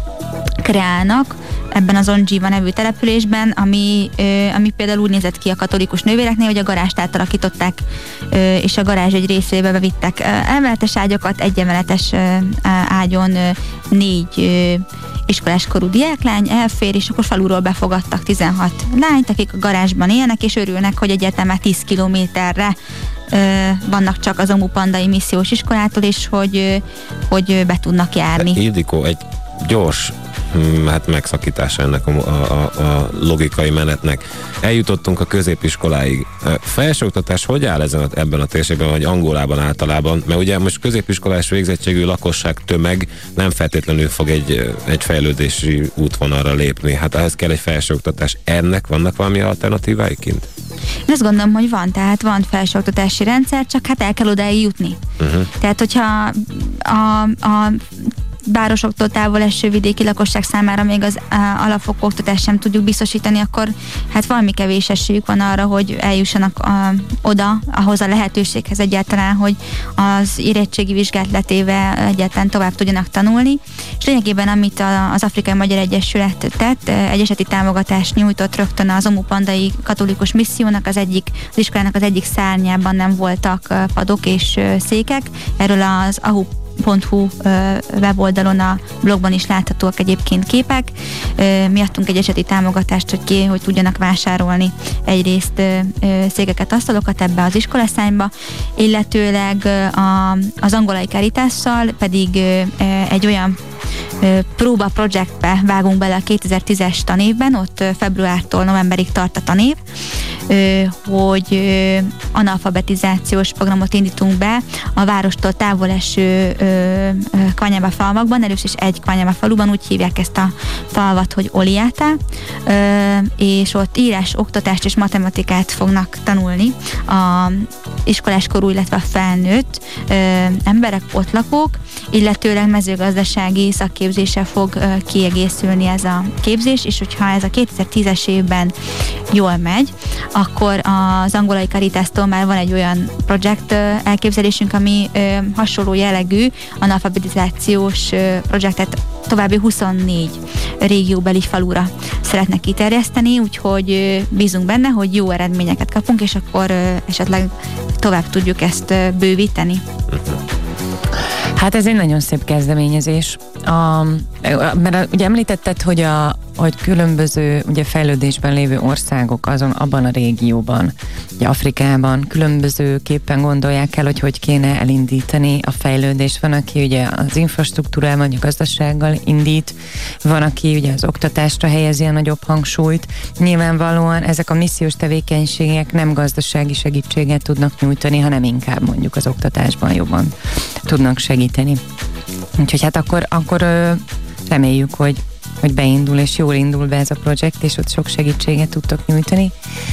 kreálnak ebben az Onjiva nevű településben, ami, ö, ami például úgy nézett ki a katolikus nővéreknél, hogy a garást átalakították, ö, és a garázs egy részébe bevittek emeletes ágyakat, egy emeletes ö, ágyon ö, négy ö, iskoláskorú diáklány elfér, és akkor faluról befogadtak tizenhat lányt, akik a garázsban élnek, és örülnek, hogy egyáltalán tíz kilométerre ö, vannak csak az omupandai missziós iskolától, és hogy, ö, hogy be tudnak járni. Ildikó, egy gyors hát megszakítása ennek a, a, a logikai menetnek. Eljutottunk a középiskoláig. Felsőoktatás hogy áll ezen a, ebben a térségben, vagy Angolában általában? Mert ugye most középiskolás végzettségű lakosság tömeg nem feltétlenül fog egy, egy fejlődési útvonalra lépni. Hát ehhez kell egy felsőoktatás. Ennek vannak valami alternatívái kint? Én azt gondolom, hogy van, tehát van felsőoktatási rendszer, csak hát el kell odáig jutni. Uh-huh. Tehát, hogyha a, a városoktól távol eső vidéki lakosság számára még az alapfokú oktatást sem tudjuk biztosítani, akkor hát valami kevés esélyük van arra, hogy eljussanak a, oda, ahhoz a lehetőséghez egyáltalán, hogy az érettségi vizsgát letéve egyáltalán tovább tudjanak tanulni. És lényegében, amit a, az Afrikai Magyar Egyesület tett, egy eseti támogatást nyújtott rögtön az omupandai katolikus missziónak, az egyik, az iskolának az egyik szárnyában nem voltak padok és székek. Erről az Ahu pont hu weboldalon, a blogban is láthatóak egyébként képek. Mi adtunk egy eseti támogatást, hogy ki, hogy tudjanak vásárolni egyrészt székeket, asztalokat ebbe az iskolaszányba, illetőleg a, az angolai Caritásszal pedig egy olyan próba projektbe vágunk bele a kétezer-tízes tanévben, ott februártól novemberig tart a tanév, hogy analfabetizációs programot indítunk be a várostól távol eső Kvanyába falvakban, először is egy Kvanyába faluban, úgy hívják ezt a falvat, hogy Oliátá, és ott írás, oktatást és matematikát fognak tanulni a iskoláskorú, illetve a felnőtt emberek, ott lakók, illetőleg mezőgazdasági szakképzéssel fog kiegészülni ez a képzés, és hogyha ez a kétezer-tízes évben jól megy, akkor az angolai Caritástól már van egy olyan projekt elképzelésünk, ami hasonló jellegű analfabetizációs projektet további huszonnégy régióbeli falura szeretnek kiterjeszteni, úgyhogy bízunk benne, hogy jó eredményeket kapunk, és akkor esetleg tovább tudjuk ezt bővíteni. Hát ez egy nagyon szép kezdeményezés. A, mert ugye említetted, hogy, a, hogy különböző ugye fejlődésben lévő országok azon, abban a régióban, ugye Afrikában különbözőképpen gondolják el, hogy hogy kéne elindítani a fejlődést. Van, aki ugye az infrastruktúrával, a gazdasággal indít, van, aki ugye az oktatásra helyezi a nagyobb hangsúlyt. Nyilvánvalóan ezek a missziós tevékenységek nem gazdasági segítséget tudnak nyújtani, hanem inkább mondjuk az oktatásban jobban tudnak segíteni. Úgyhogy hát akkor, akkor reméljük, hogy, hogy beindul, és jól indul be ez a projekt, és ott sok segítséget tudtok nyújtani.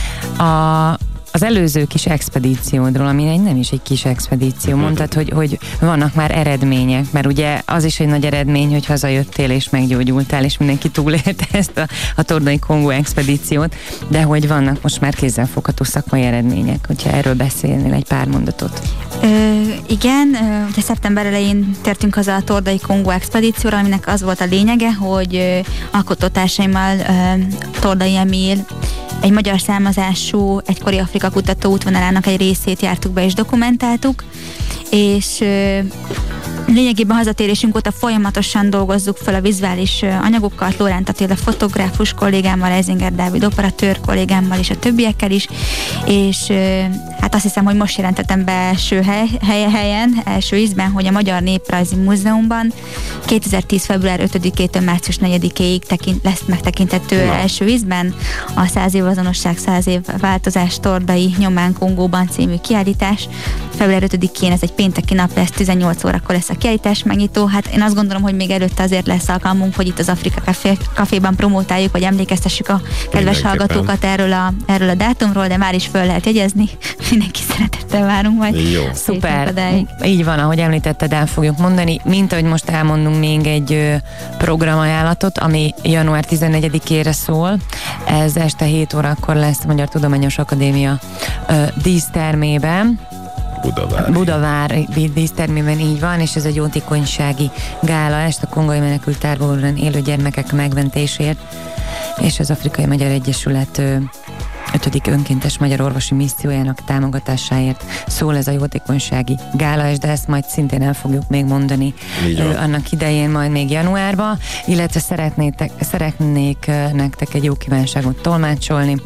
A, az előző kis expedíciódról, ami egy, nem is egy kis expedíció, mondtad, hogy, hogy vannak már eredmények, mert ugye az is egy nagy eredmény, hogy hazajöttél és meggyógyultál, és mindenki túlélte ezt a, a Tordai Kongó expedíciót, de hogy vannak most már kézzelfogható szakmai eredmények, hogyha erről beszélnél egy pár mondatot. Ö, igen, ugye szeptember elején tértünk haza a Tordai Kongó expedícióra, aminek az volt a lényege, hogy ö, alkotótársaimmal ö, Tordai Emil, egy magyar származású, egykori Afrika kutató útvonalának egy részét jártuk be és dokumentáltuk, és ö, lényegében hazatérésünk óta folyamatosan dolgozzuk fel a vizuális anyagokat, Lóránt Attila fotográfus kollégámmal, Ezinger Dávid operatőr kollégámmal és a többiekkel is, és hát azt hiszem, hogy most jelentettem be első hely, hely, helyen, első ízben, hogy a Magyar Néprajzi Múzeumban kétezer-tíz február ötödikétől március negyedikéig tekint, lesz megtekintető Na. első ízben a száz év azonosság, száz év változás Tordai nyomán Kongóban című kiállítás. február ötödikén ez egy pénteki nap lesz, tizennyolc órakor lesz a kiállítás megnyitó. Hát én azt gondolom, hogy még előtte azért lesz alkalmunk, hogy itt az Afrika Café, Caféban promótáljuk, vagy emlékeztessük a kedves hallgatókat erről a, erről a dátumról, de már is föl lehet jegyezni. Mindenki szeretettel várunk majd. Jó. Szuper. Így van, ahogy említetted, el fogjuk mondani, mint ahogy most elmondunk még egy programajánlatot, ami január tizennegyedikére szól. Ez este hét órakor lesz a Magyar Tudományos Akadémia ö, dísztermében. Budavár. Budavár dísztermében, így van, és ez egy jótékonysági gála est a kongói menekült táborban élő gyermekek megmentésért, és az Afrikai Magyar Egyesület ötödik önkéntes magyar orvosi missziójának támogatásáért szól ez a jótékonysági gála, és de ezt majd szintén el fogjuk még mondani ö, annak idején, majd még januárban, illetve szeretnétek, szeretnék nektek egy jó kívánságot tolmácsolni.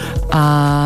A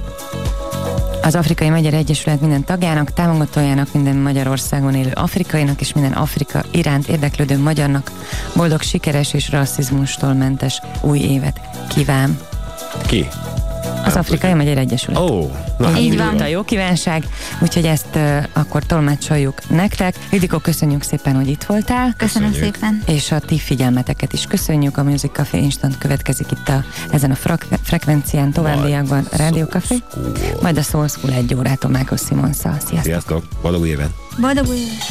Az Afrikai Magyar Egyesület minden tagjának, támogatójának, minden Magyarországon élő afrikainak és minden Afrika iránt érdeklődő magyarnak boldog, sikeres és rasszizmustól mentes új évet kíván. Ki? Az Afrikai Magyar Egyesület. Ó, oh, na, így van. A jó kívánság, úgyhogy ezt uh, akkor tolmácsoljuk nektek. Ildikó, köszönjük szépen, hogy itt voltál. Köszönöm szépen. És a ti figyelmeteket is köszönjük. A Music Café Instant következik itt a, ezen a frak- frekvencián, továbbiakban a Rádió Café. Majd a Soul School egy órától Michael Simonsszal. Sziasztok! Sziasztok! Boldog új évet! Boldog új évet!